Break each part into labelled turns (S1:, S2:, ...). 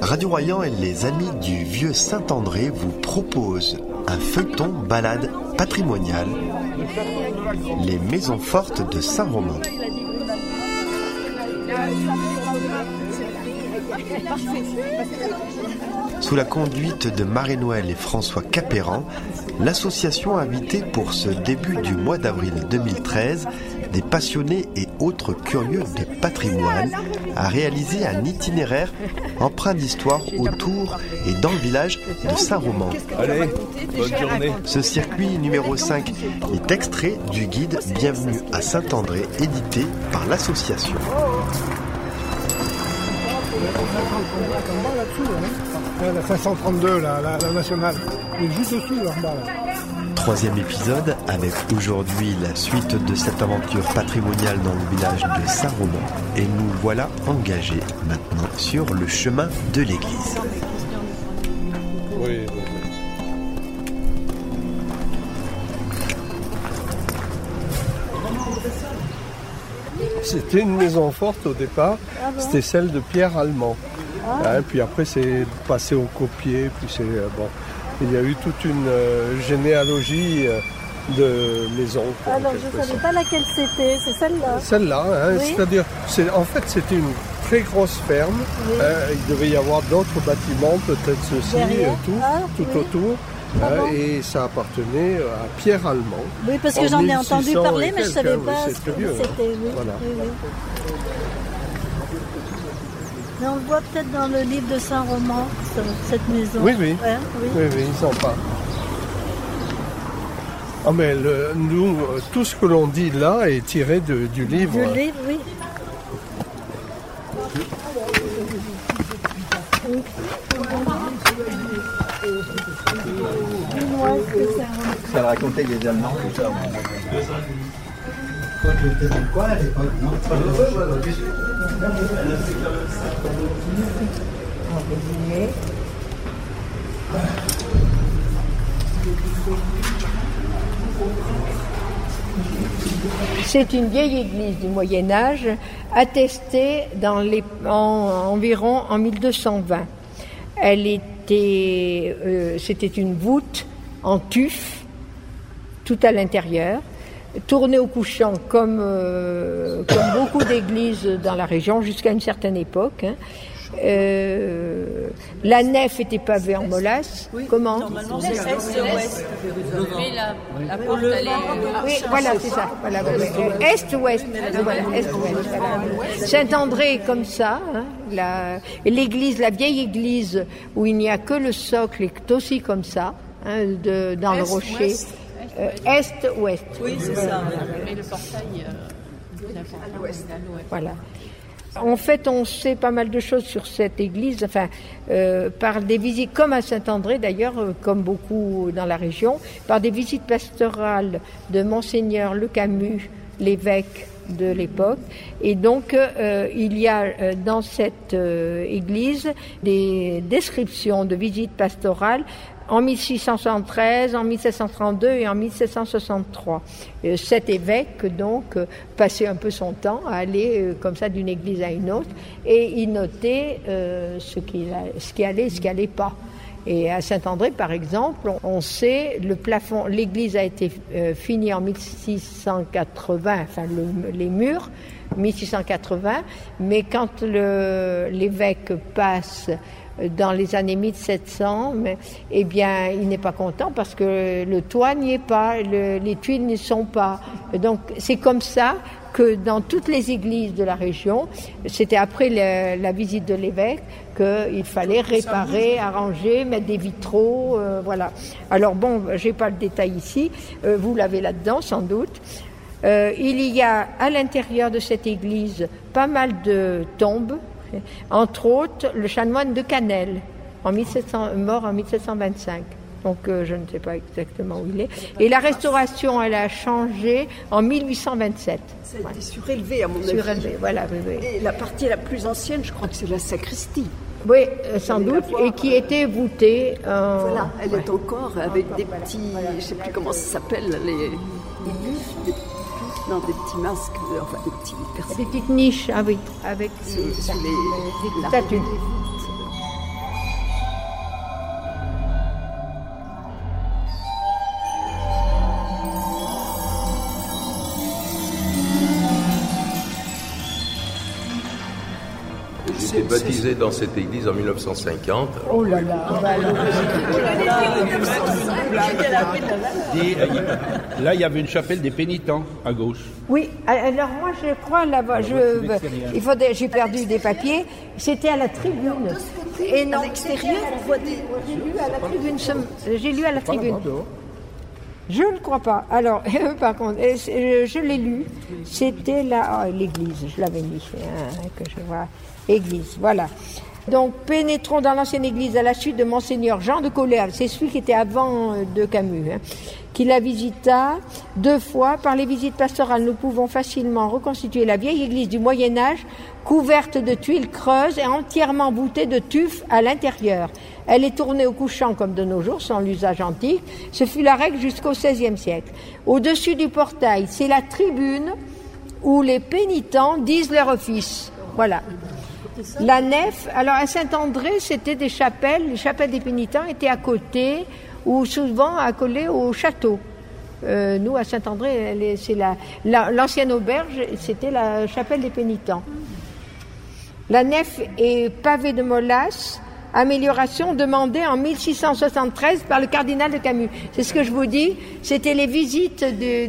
S1: Radio Royan et les amis du Vieux Saint-André vous proposent un feuilleton balade patrimoniale, les maisons fortes de Saint-Romain. Sous la conduite de Marie-Noël et François Capéran, l'association a invité pour ce début du mois d'avril 2013 des passionnés et autres curieux de patrimoine à réaliser un itinéraire empreint d'histoire autour et dans le village de Saint-Romain.
S2: Allez, bonne journée.
S1: Ce circuit numéro 5 est extrait du guide Bienvenue à Saint-André, édité par l'association.
S3: La 532, la nationale. Elle est juste dessus, là, en bas.
S1: Troisième épisode avec aujourd'hui la suite de cette aventure patrimoniale dans le village de Saint-Romain. Et nous voilà engagés maintenant sur le chemin de l'église.
S2: Oui. C'était une maison forte au départ, c'était celle de Pierre Allemand. Puis après c'est passé au copier, puis c'est bon. Il y a eu toute une généalogie de maisons.
S4: Alors je ne savais pas laquelle c'était, c'est celle-là.
S2: Celle-là,
S4: Oui.
S2: c'est-à-dire, en fait c'était une très grosse ferme.
S4: Oui.
S2: Il devait y avoir d'autres bâtiments, peut-être ceci,
S4: Derrière.
S2: tout
S4: Oui.
S2: autour.
S4: bon
S2: Et ça appartenait à Pierre Allemand.
S4: Oui, parce que j'en ai entendu
S2: 1600
S4: parler,
S2: et
S4: mais je ne
S2: quelques,
S4: savais
S2: oui,
S4: pas
S2: c'est
S4: ce
S2: très
S4: que
S2: vieux,
S4: c'était. Oui.
S2: Voilà.
S4: Oui. Mais on le voit peut-être dans le livre de Saint-Romain, cette maison.
S2: Oui.
S4: Ouais,
S2: Oui, ils en parlent. Ah mais nous, tout ce que l'on dit là est tiré du livre.
S4: Du livre, oui. Dis-moi, est-ce que c'est un...
S5: Ça racontait les Allemands, tout ça. Quoi à l'époque, non?
S6: C'est une vieille église du Moyen-Âge, attestée environ en 1220. C'était une voûte en tuf, tout à l'intérieur, tournée au couchant comme beaucoup d'églises dans la région jusqu'à une certaine époque. La nef était pavée en molasse.
S7: Oui,
S6: comment?
S7: Normalement, c'est est-ouest. Mais la porte, elle est...
S6: Oui, voilà, c'est ça. Voilà, est-ouest. Voilà, est-ouest. Voilà. Saint-André est comme ça. Et l'église, la vieille église, où il n'y a que le socle, est aussi comme ça, dans le rocher. Est-ouest.
S7: Oui, c'est ça. Mais le portail, à l'ouest.
S6: Voilà. En fait, on sait pas mal de choses sur cette église, par des visites, comme à Saint-André d'ailleurs, comme beaucoup dans la région, par des visites pastorales de Monseigneur Le Camus, l'évêque de l'époque. Et donc, il y a dans cette église des descriptions de visites pastorales en 1673, en 1732 et en 1763. Cet évêque, donc, passait un peu son temps à aller comme ça d'une église à une autre et il notait ce qui allait et ce qui allait pas. Et à Saint-André, par exemple, on sait, le plafond, l'église a été finie en 1680, les murs, 1680, mais quand l'évêque passe dans les années 1700, eh bien, il n'est pas content parce que le toit n'y est pas, les tuiles n'y sont pas. Donc, c'est comme ça que dans toutes les églises de la région, c'était après la visite de l'évêque qu'il fallait réparer, arranger, mettre des vitraux, voilà. Alors bon, j'ai pas le détail ici, vous l'avez là-dedans sans doute. Il y a à l'intérieur de cette église pas mal de tombes, entre autres le chanoine de Canel, mort en 1725. Donc je ne sais pas exactement où il est. Et la restauration, elle a changé en 1827.
S8: Ça a été surélevé à mon avis.
S6: Surélevé, voilà. Oui.
S8: Et la partie la plus ancienne, je crois que c'est la sacristie.
S6: Oui, sans doute, et qui était voûtée.
S8: Voilà, elle est encore avec des petits, je ne sais plus comment ça s'appelle, des petits masques, enfin des petits personnes.
S6: Des petites niches, ah oui, avec
S8: sous les
S6: statues.
S9: été baptisé dans cette église en 1950.
S6: Oh là là,
S10: Là, il y avait une chapelle des pénitents à gauche.
S6: Oui, alors moi je crois là-bas, j'ai perdu des papiers, c'était à la tribune. Et non,
S8: à l'extérieur, on voit des...
S6: J'ai lu à la tribune. Je ne crois pas. Alors, par contre, je l'ai lu, c'était l'église, je l'avais mis, que je vois, église, voilà. Donc, pénétrons dans l'ancienne église à la suite de Monseigneur Jean de Colère, c'est celui qui était avant de Camus, qui la visita 2 fois. Par les visites pastorales, nous pouvons facilement reconstituer la vieille église du Moyen-Âge, couverte de tuiles creuses et entièrement voûtée de tufs à l'intérieur. Elle est tournée au couchant comme de nos jours, sans l'usage antique. Ce fut la règle jusqu'au XVIe siècle. Au-dessus du portail, c'est la tribune où les pénitents disent leur office. Voilà. La nef, alors à Saint-André, c'était des chapelles. Les chapelles des pénitents étaient à côté ou souvent accolées au château. Nous, à Saint-André, c'est l'ancienne auberge, c'était la chapelle des pénitents. La nef est pavée de molasses, amélioration demandée en 1673 par le cardinal de Camus. C'est ce que je vous dis, c'était les visites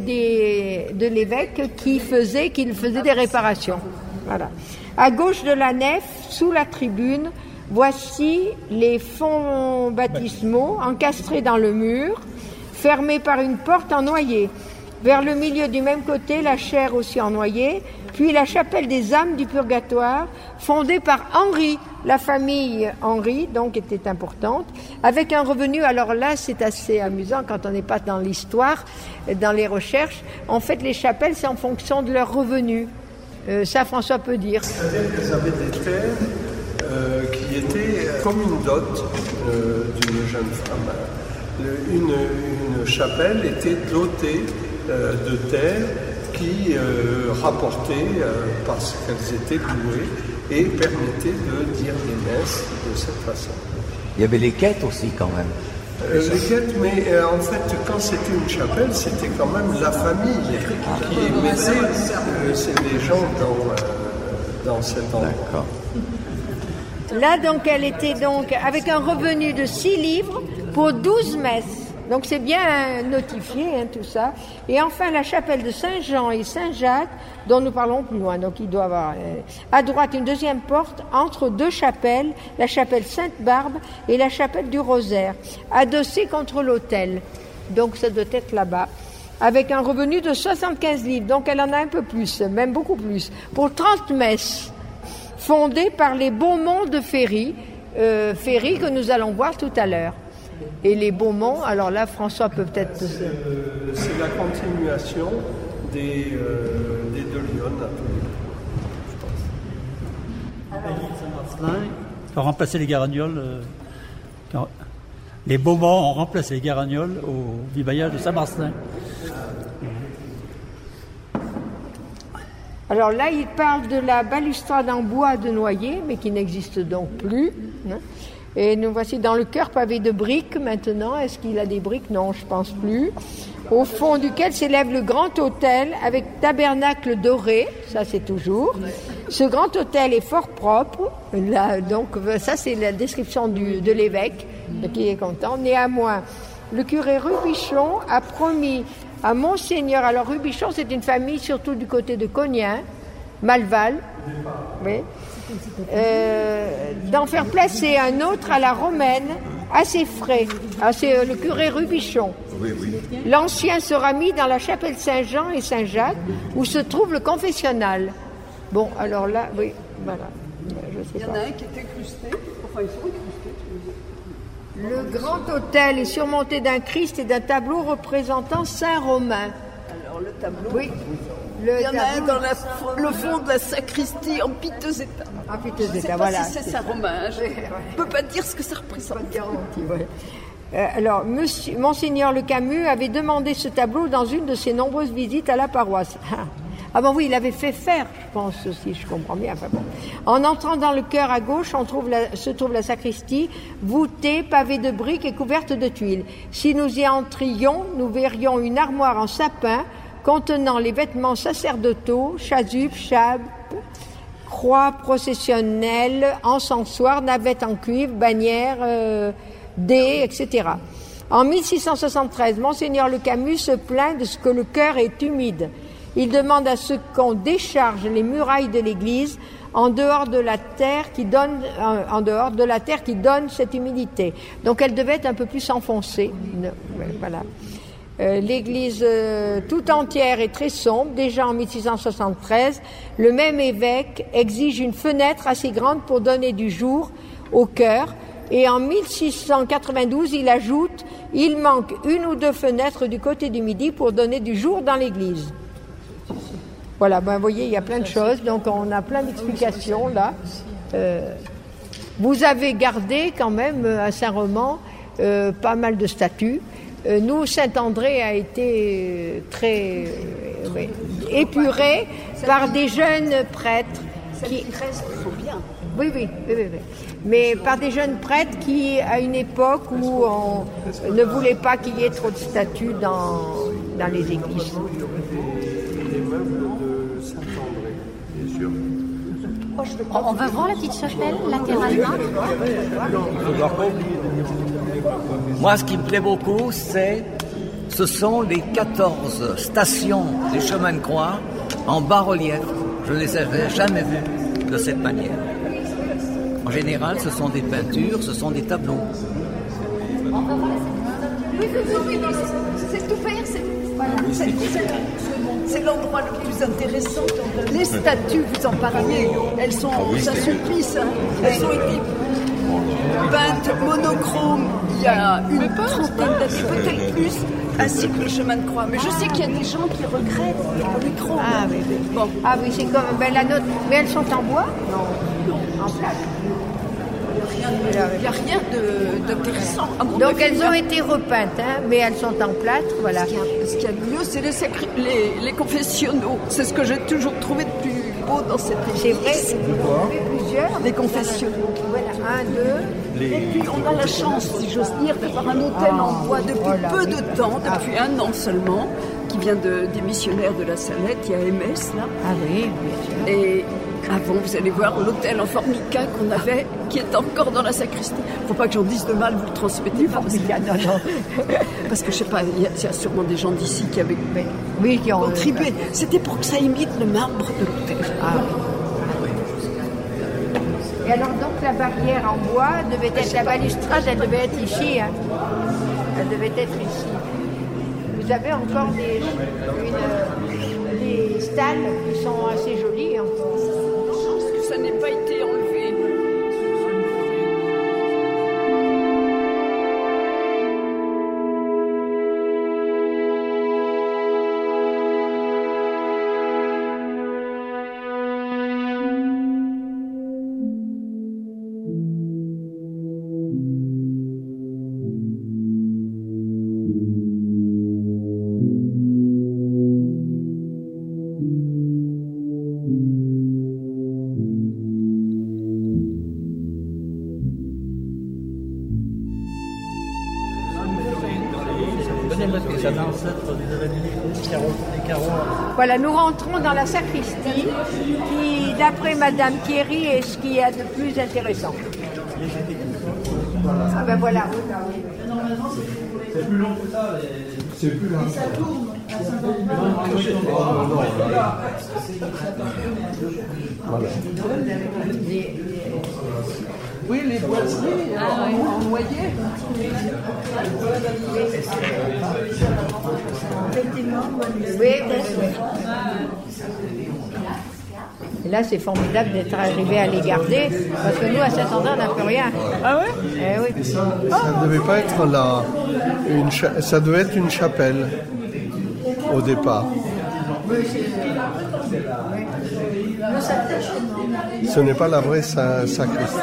S6: de l'évêque qui faisait des réparations. Voilà. À gauche de la nef, sous la tribune, voici les fonds baptismaux encastrés dans le mur, fermés par une porte en noyer. Vers le milieu du même côté, la chaire aussi en noyer, puis la chapelle des âmes du purgatoire, fondée par Henri. La famille Henri, donc, était importante, avec un revenu, alors là, c'est assez amusant quand on n'est pas dans l'histoire, dans les recherches. En fait, les chapelles, c'est en fonction de leur revenu. Ça, François peut dire.
S2: C'est-à-dire qu'ils avaient des terres qui étaient comme une dot d'une jeune femme. Une chapelle était dotée de terres qui rapportaient parce qu'elles étaient louées et permettaient de dire des messes de cette façon.
S5: Il y avait les quêtes aussi quand même.
S2: Les quêtes, mais en fait, quand c'était une chapelle, c'était quand même la famille qui mettait les gens dans cet endroit.
S5: D'accord.
S6: Là, donc, elle était donc avec un revenu de 6 livres pour 12 messes. Donc, c'est bien notifié, tout ça. Et enfin, la chapelle de Saint-Jean et Saint-Jacques, dont nous parlons plus loin. Donc, il doit y avoir à droite une deuxième porte entre 2 chapelles, la chapelle Sainte-Barbe et la chapelle du Rosaire, adossée contre l'autel. Donc, ça doit être là-bas. Avec un revenu de 75 livres. Donc, elle en a un peu plus, même beaucoup plus. Pour 30 messes, fondées par les Beaumont de Ferry, Ferry que nous allons voir tout à l'heure. Et les Beaumont, alors là, François peut peut-être...
S2: C'est la continuation des de Lyon, je pense.
S11: Ont remplacé les Garagnols. Les Beaumont ont remplacé les Garagnols au vivaillage de Saint-Marcelin.
S6: Alors là, il parle de la balustrade en bois de noyer, mais qui n'existe donc plus. Et nous voici dans le chœur pavé de briques maintenant. Est-ce qu'il a des briques? Non, je pense plus. Au fond duquel s'élève le grand autel avec tabernacle doré, ça c'est toujours. Ce grand autel est fort propre. Là, donc ça c'est la description de l'évêque qui est content. Néanmoins, le curé Rubichon a promis à Monseigneur, alors Rubichon c'est une famille surtout du côté de Cognin, Malval, oui, d'en faire placer un autre à la romaine à ses frais. Ah, c'est le curé Rubichon.
S9: Oui, oui.
S6: L'ancien sera mis dans la chapelle Saint-Jean et Saint-Jacques où se trouve le confessionnal. Bon, alors là, oui, voilà. Je sais pas.
S8: Il y en a un qui est incrusté, enfin ils sont incrustés.
S6: Le grand autel est surmonté d'un Christ et d'un tableau représentant Saint Romain.
S8: Alors le tableau.
S6: Oui.
S8: Il y en a un dans le fond de la sacristie en piteux état.
S6: En piteux état,
S8: je ne sais pas
S6: voilà.
S8: si c'est Saint Romain. Je ne peux pas dire ce que ça représente.
S6: Pas de garantie, ouais. Alors, Monseigneur Le Camus avait demandé ce tableau dans une de ses nombreuses visites à la paroisse. Ah bon, oui, il avait fait faire, je pense aussi, je comprends bien. Enfin, bon. En entrant dans le chœur à gauche, se trouve la sacristie, voûtée, pavée de briques et couverte de tuiles. Si nous y entrions, nous verrions une armoire en sapin contenant les vêtements sacerdotaux, chasubles, chapes, croix processionnelle, encensoir, navette en cuivre, bannière, dés, etc. En 1673, Monseigneur Le Camus se plaint de ce que le chœur est humide. Il demande à ce qu'on décharge les murailles de l'église en dehors de la terre qui donne cette humidité. Donc elle devait être un peu plus enfoncée. Voilà. L'église tout entière est très sombre. Déjà en 1673, le même évêque exige une fenêtre assez grande pour donner du jour au chœur. Et en 1692, il ajoute « Il manque 1 ou 2 fenêtres du côté du midi pour donner du jour dans l'église ». Voilà, vous voyez, il y a plein de choses, donc on a plein d'explications là. Vous avez gardé quand même à Saint-Roman pas mal de statues. Nous, Saint-André a été très épuré par des jeunes prêtres qui
S8: restent trop bien.
S6: Oui. Mais par des jeunes prêtres qui, à une époque où on ne voulait pas qu'il y ait trop de statues dans les églises.
S7: On va voir la petite chapelle latéralement.
S5: Moi, ce qui me plaît beaucoup, ce sont les 14 stations des chemins de croix en bas-relief. Je ne les avais jamais vues de cette manière. En général, ce sont des peintures, ce sont des tableaux.
S8: Oui, c'est tout faire, c'est l'endroit le plus intéressant. Les statues, vous en parliez, elles sont, ça sulpice, elles ont été peintes monochrome il y a une trentaine d'années, peut-être plus, ainsi que le chemin de croix. Mais je sais qu'il y a des gens qui regrettent le monochrome.
S6: Ah oui.
S8: Bon.
S6: Ah oui, c'est comme la note. Mais elles sont en bois ? Non. En plaque.
S8: Il n'y a rien d'intéressant.
S6: Donc elles ont été repeintes, mais elles sont en plâtre, voilà.
S8: Ce qu'il y a de mieux, c'est les confessionnaux. C'est ce que j'ai toujours trouvé de plus beau dans cette église.
S6: C'est vrai, vous en avez plusieurs.
S8: Des confessionnaux.
S6: Voilà, 1, 2.
S8: Et puis on a la chance, si j'ose dire, d'avoir un hôtel en bois depuis peu de temps, depuis 1 an seulement, qui vient des missionnaires de la Salette, il y a MS là.
S6: Ah oui, bien sûr.
S8: Et avant, vous allez voir l'hôtel en formica qu'on avait, qui est encore dans la sacristie. Faut pas que j'en dise de mal, vous le transmettez pas. Parce que je sais pas, il y a sûrement des gens d'ici qui avaient qui ont contribué. C'était pour que ça imite le marbre de l'hôtel.
S6: Et alors donc la barrière en bois devait être, la balustrade, elle devait être ici. Hein. Elle devait être ici. Vous avez encore des stalles qui sont assez jolies encore.
S8: Ça n'ait pas été enlevé.
S6: Voilà, nous rentrons dans la sacristie qui, d'après Madame Thierry, est ce qu'il y a de plus intéressant. Ah ben voilà.
S2: C'est plus long que ça. C'est plus long. Ça tourne. Voilà.
S8: Oui, les boiseries en noyer.
S6: Oui. Et là, c'est formidable d'être arrivé à les garder, parce que nous, à Saint-André, on n'a plus rien.
S8: Ah ouais?
S6: Eh oui.
S2: Ça ne devait pas être là. Ça devait être une chapelle au départ. Ce n'est pas la vraie sacristie.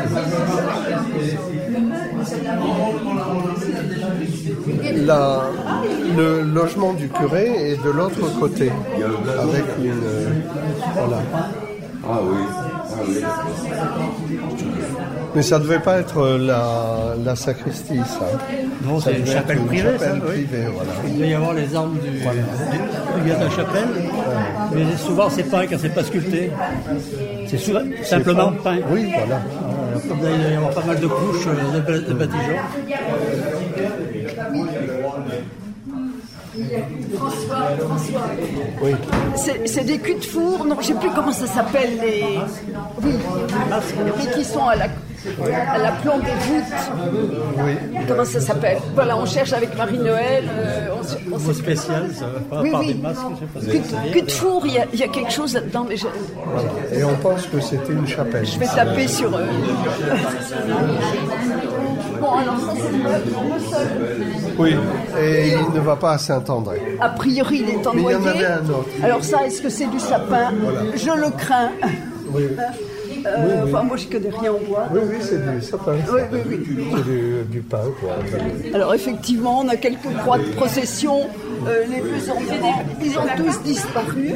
S2: Le logement du curé est de l'autre côté, avec une... voilà.
S12: Ah oui.
S2: Mais ça devait pas être la sacristie, ça.
S11: Non, c'est une chapelle privée, ça, oui.
S2: Voilà.
S11: Il doit y avoir les armes du gars de la chapelle, mais souvent c'est peint quand c'est pas sculpté. C'est simplement peint.
S2: Oui, voilà.
S11: Il doit y avoir pas mal de couches de badigeons.
S8: François.
S2: Oui.
S8: C'est des culs de four, non, je sais plus comment ça s'appelle, les qui sont à la plombe des voûtes.
S2: Oui.
S8: Comment ça s'appelle? Voilà, on cherche avec Marie-Noël.
S11: On mot spécial, ça va pas par des masques, je sais pas.
S8: Cul de four, il y a quelque chose là-dedans, mais
S2: Voilà. Et on pense que c'était une chapelle.
S8: je vais taper sur eux. Bon, alors ça c'est le seul.
S2: Oui, et il ne va pas à Saint-André.
S8: A priori, il est en
S2: Mais il y
S8: noyer.
S2: en avait un autre.
S8: Alors ça, est-ce que c'est du sapin?
S2: Voilà.
S8: Je le crains.
S2: Oui.
S8: Enfin, moi, je connais rien au bois.
S2: Oui, c'est du sapin.
S8: Oui.
S2: C'est du pain, quoi.
S8: Alors effectivement, on a quelques croix de procession. Les plus anciens, ils ont tous disparu.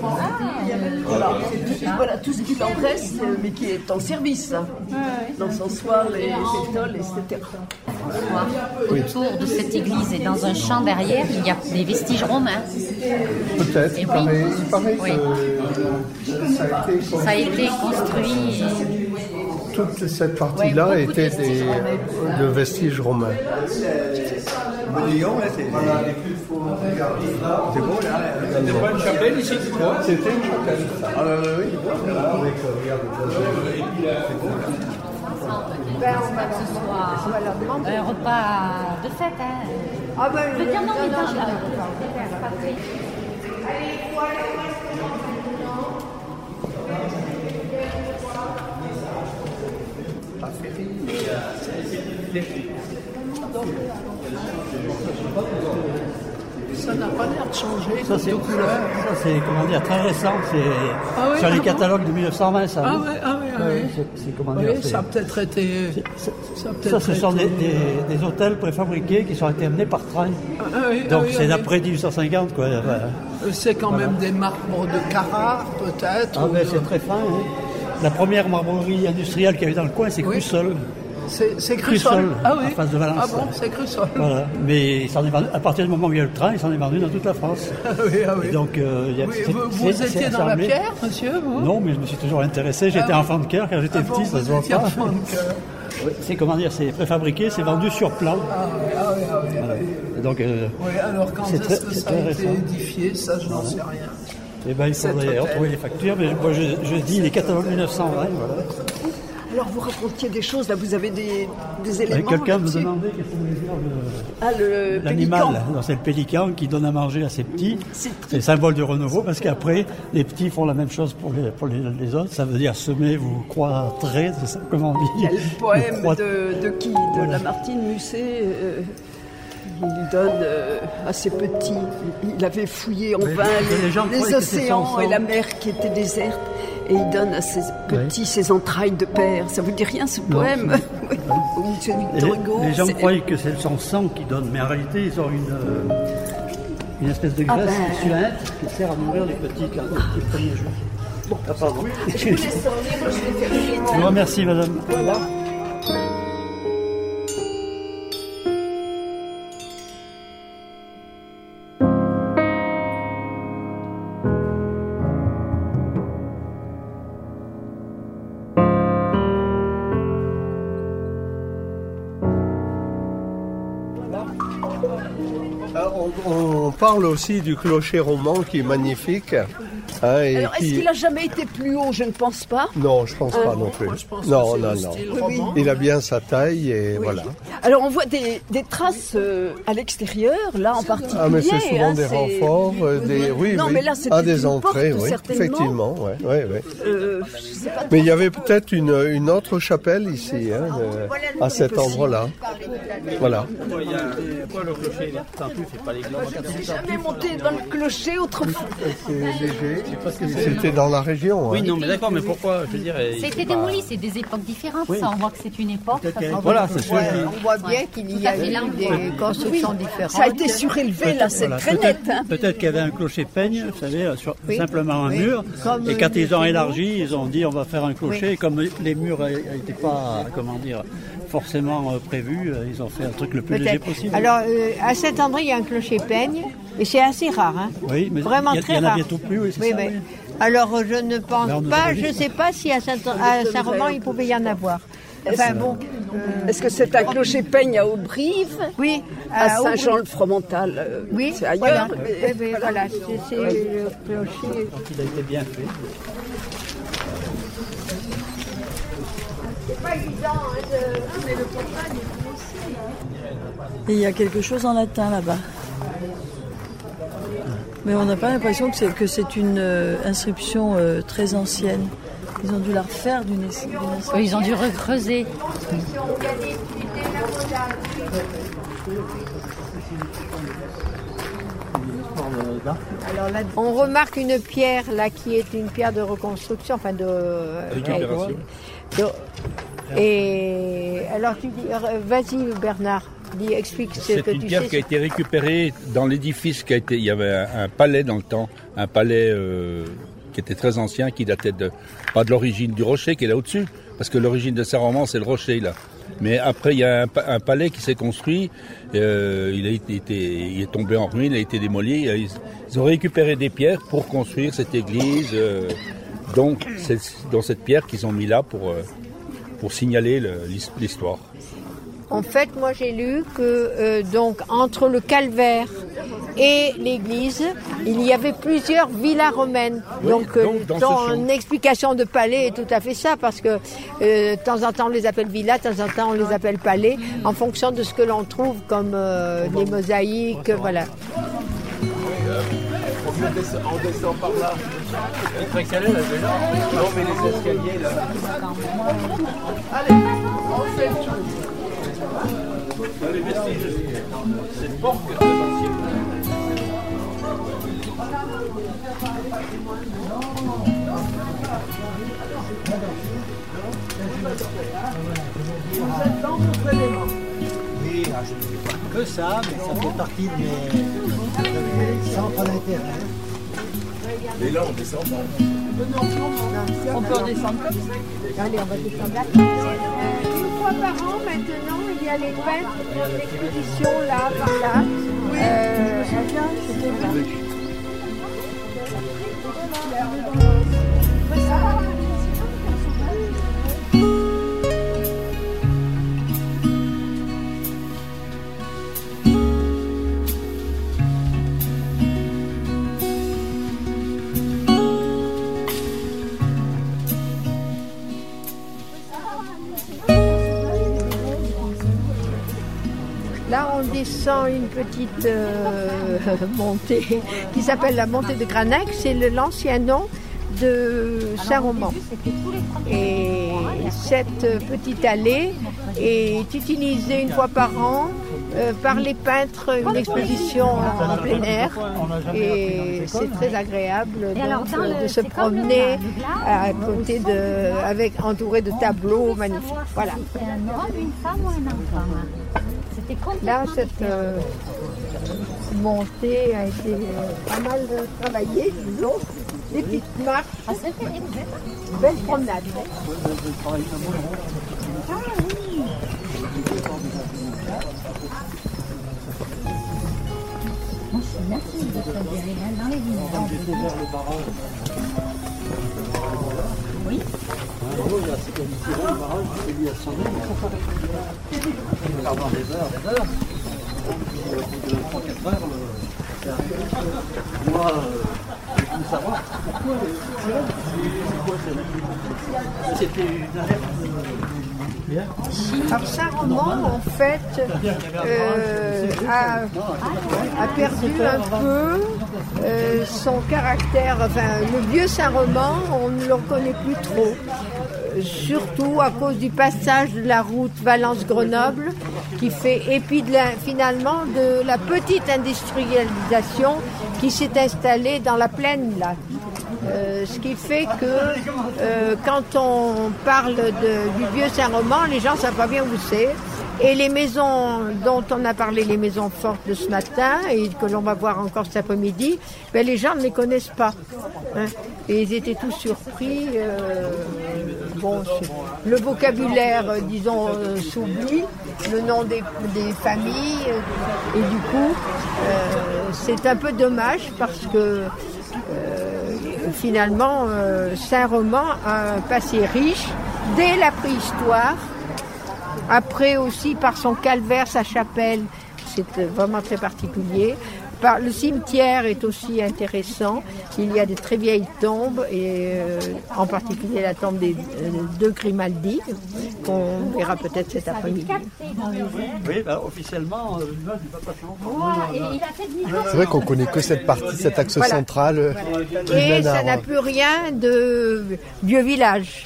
S8: Voilà tout ce qu'il en reste, mais qui est en service. L'encensoir, les pétoles, etc.
S12: Autour de cette église et dans un champ derrière, il y a des vestiges romains.
S2: Peut-être, il paraît que ça a été
S12: construit.
S2: Toute cette partie-là était de vestiges romains.
S10: C'est beau là. C'était pas une chapelle ici?
S2: C'était une chapelle. Ah oui.
S12: Un repas de fête. Hein.
S6: Ah ben,
S12: Le diamant est pas là.
S8: Ça n'a pas l'air de changer.
S11: Ça c'est comment dire, très récent. C'est sur les catalogues de 1920, ça.
S8: Ah oui.
S11: C'est comment dire.
S8: Ça a peut-être été.
S11: Ça, ce sont des hôtels préfabriqués qui ont été amenés par train. Donc c'est d'après 1850, quoi.
S8: C'est quand même des marbres de Carrare, peut-être.
S11: Ah ben c'est très fin. Hein. La première marbrerie industrielle qu'il y a eu dans le coin, c'est Crussol.
S8: C'est Crussol. Ah oui.
S11: En face de Valence.
S8: Ah bon, c'est Crussol.
S11: Voilà. Mais il s'en est vendu, à partir du moment où il y a le train, il s'en est vendu dans toute la France.
S8: Ah oui.
S11: Et donc,
S8: vous étiez dans la pierre, monsieur, vous?
S11: Non, mais je me suis toujours intéressé. J'étais enfant de cœur quand j'étais petit, ça se voit pas. C'est comment dire, c'est préfabriqué, c'est vendu sur plan.
S8: Voilà.
S11: Et donc,
S8: alors quand est-ce que ça a été édifié, ça je n'en sais rien.
S11: Eh bien, il faudrait retrouver les factures, mais moi je dis les catalogues 1920, voilà.
S8: Alors vous racontiez des choses, là vous avez des éléments.
S11: Quelqu'un me demandait qu'est-ce que voulait dire
S8: le
S11: l'animal.
S8: pélican.
S11: C'est le pélican qui donne à manger à ses petits. C'est le symbole du renouveau parce qu'après, les petits font la même chose pour les autres. Ça veut dire semer, vous croîtrez, c'est ça, comment on dit.
S8: Il y a le poème de qui? De Lamartine Musset. Il donne à ses petits, il avait fouillé en vain les océans et la mer qui était déserte, et il donne à ses petits ses entrailles de père. Ça vous dit rien ce poème? Ou celui de Hugo.
S11: Les gens croient que c'est son sang qui donne, mais en réalité ils ont une espèce de graisse suinte qui sert à nourrir les petits les premiers jours.
S8: Bon,
S11: pardon.
S8: Je vous laisse sortir, je vais faire vite.
S11: Je vous remercie, madame.
S8: Voilà.
S2: On parle aussi du clocher roman qui est magnifique. Hein, et
S8: alors, est-ce qu'il n'a jamais été plus haut? Je ne pense pas.
S2: Non, je ne pense pas non plus. Non.
S8: Oui.
S2: Il a bien sa taille et voilà.
S8: Alors, on voit des traces à l'extérieur, là en particulier.
S2: Ah, mais c'est souvent des renforts,
S8: mais là, c'est
S2: des entrées,
S8: porte,
S2: oui, effectivement.
S8: Je sais pas.
S2: Mais il y avait peut-être une autre chapelle ici, à cet endroit-là. Voilà.
S8: Je n'ai jamais monté dans le clocher autrefois.
S2: C'est léger. C'était dans la région.
S10: Oui, non, mais d'accord, mais pourquoi? Je veux dire,
S12: ça a été démoli, c'est des époques différentes.
S10: Oui.
S12: Ça, on voit que c'est une époque.
S10: Voilà, c'est sûr.
S6: On voit bien qu'il y a eu des constructions différentes.
S8: Ça a été surélevé, là, c'est très net. Hein.
S11: Peut-être qu'il y avait un clocher peigne, vous savez, sur simplement un mur. Et quand ils ont élargi, ils ont dit on va faire un clocher. Et comme les murs n'étaient pas, forcément prévus, ils ont fait un truc le plus léger possible.
S6: Alors, à Saint-André, il y a un clocher peigne, et c'est assez rare. Hein.
S11: Oui, mais
S6: vraiment très rare.
S11: Il y en a bientôt plus, oui, c'est ça.
S6: Oui. Alors, je ne pense pas, je ne sais pas si à Saint-Romand, il pouvait y en avoir. Enfin, bon.
S8: Est-ce que c'est un clocher peigne à Auberive?
S6: Oui.
S8: À Saint-Jean-le-Fromental?
S6: Oui,
S8: c'est ailleurs.
S6: Voilà, c'est le clocher.
S11: Donc, il a été bien fait.
S6: C'est pas évident mais le portail est aussi.
S13: Et il y a quelque chose en latin là-bas. Mais on n'a pas l'impression que c'est une inscription très ancienne. Ils ont dû la refaire d'une inscription.
S12: Ils ont dû recreuser.
S6: Alors là, on remarque une pierre là qui est une pierre de reconstruction, enfin de
S9: récupération.
S6: Et alors tu dis, vas-y Bernard, explique ce que tu sais.
S10: C'est une pierre qui a été récupérée dans l'édifice il y avait un palais dans le temps, un palais qui était très ancien, qui datait pas de l'origine du rocher qui est là au-dessus, parce que l'origine de Saint-Romand c'est le rocher là. Mais après il y a un palais qui s'est construit, il est tombé en ruine, il a été démoli. Ils ont récupéré des pierres pour construire cette église. Donc c'est dans cette pierre qu'ils ont mis là pour signaler l'histoire.
S6: En fait, moi j'ai lu que donc entre le calvaire et l'église, il y avait plusieurs villas romaines.
S10: Oui,
S6: donc ton explication de palais est tout à fait ça, parce que de temps en temps on les appelle villas, de temps en temps on les appelle palais, en fonction de ce que l'on trouve comme des mosaïques, voilà.
S9: On descend par là. Elle est très calée là déjà. On met les escaliers là.
S2: Allez, on fait le tour.
S9: Les vestiges. Cette porte est très ancienne.
S2: Vous êtes dans votre élément.
S14: Oui, je ne fais pas que ça, mais ça fait partie de mes centres d'intérêt.
S9: Mais là, on descend pas.
S8: On peut redescendre comme ça.
S6: Allez, on va descendre là. Une fois par an, maintenant, il y a les peintres qui font l'expédition là, par là. Là, on descend une petite montée qui s'appelle la montée de Granac. C'est l'ancien nom de Saint-Romand. Et cette petite allée est utilisée une fois par an par les peintres, une exposition en plein air. Et c'est très agréable de se promener à côté entouré de tableaux magnifiques. Voilà.
S12: C'est un homme, une femme ou un enfant?
S6: Là, cette montée a été pas mal travaillée, disons. Des petites marches. Belle promenade. Ah oui.
S12: Moi, je suis native de Chaudière, dans les vignes. Oui.
S14: Moi, je veux savoir pourquoi c'était une alerte.
S6: Alors Saint-Romand, en fait, a perdu un peu son caractère. Enfin, le vieux Saint-Romand, on ne le reconnaît plus trop. Surtout à cause du passage de la route Valence-Grenoble, et puis finalement de la petite industrialisation qui s'est installée dans la plaine là. Ce qui fait que quand on parle du vieux Saint-Roman, les gens ne savent pas bien où c'est. Et les maisons dont on a parlé, les maisons fortes de ce matin et que l'on va voir encore cet après-midi, ben les gens ne les connaissent pas. Hein. Et ils étaient tous surpris. Le vocabulaire, disons, s'oublie, le nom des familles. Et du coup, c'est un peu dommage parce que finalement, Saint-Roman a un passé riche dès la préhistoire. Après aussi par son calvaire, sa chapelle, c'est vraiment très particulier. Le cimetière est aussi intéressant. Il y a des très vieilles tombes, et en particulier la tombe des deux Grimaldi, qu'on verra peut-être cet après-midi.
S11: Oui, officiellement, l'image n'est pas passante.
S1: C'est vrai qu'on connaît que cette partie, cet axe central.
S6: Et ça n'a plus rien de vieux village.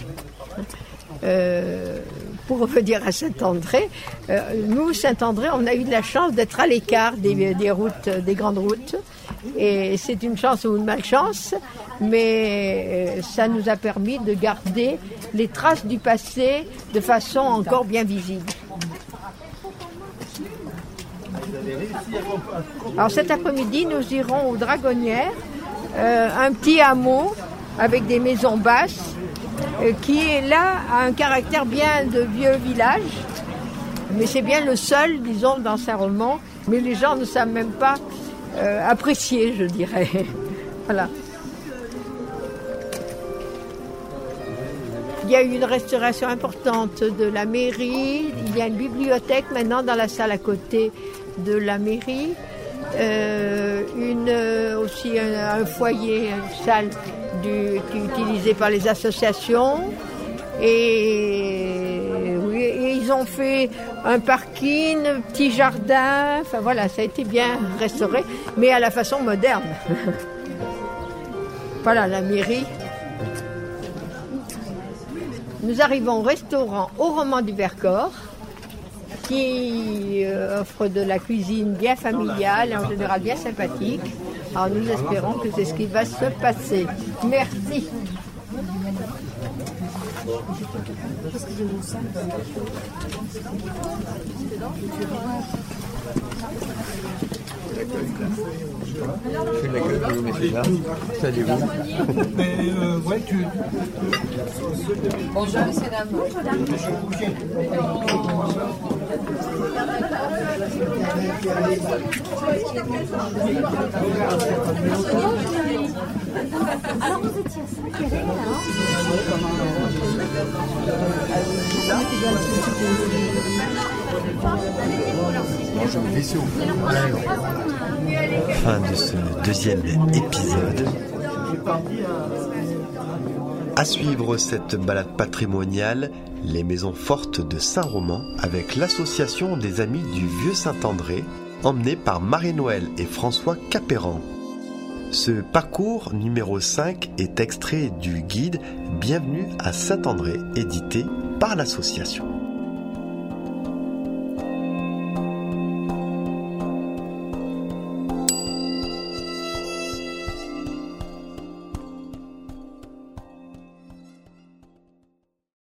S6: Pour revenir à Saint-André, nous, Saint-André, on a eu de la chance d'être à l'écart des routes, des grandes routes. Et c'est une chance ou une malchance, mais ça nous a permis de garder les traces du passé de façon encore bien visible. Alors cet après-midi, nous irons aux Dragonnières, un petit hameau avec des maisons basses, qui est là, a un caractère bien de vieux village, mais c'est bien le seul, disons, dans Saint-Roman, mais les gens ne savent même pas apprécier, je dirais. Voilà. Il y a eu une restauration importante de la mairie, il y a une bibliothèque maintenant dans la salle à côté de la mairie, aussi un foyer, une salle qui est utilisée par les associations, et ils ont fait un parking, un petit jardin, enfin voilà, ça a été bien restauré, mais à la façon moderne. Voilà la mairie. Nous arrivons au restaurant Au Roman du Vercors, qui offre de la cuisine bien familiale et en général bien sympathique. Alors nous espérons que c'est ce qui va se passer. Merci.
S7: Bonjour, messieurs, dames.
S15: Alors vous étiez à Saint-Quéret,
S1: Fin de ce deuxième épisode. À suivre cette balade patrimoniale, les maisons fortes de Saint-Roman avec l'association des Amis du Vieux Saint-André, emmenée par Marie-Noël et François Capéran. Ce parcours numéro 5 est extrait du guide Bienvenue à Saint-André, édité par l'association.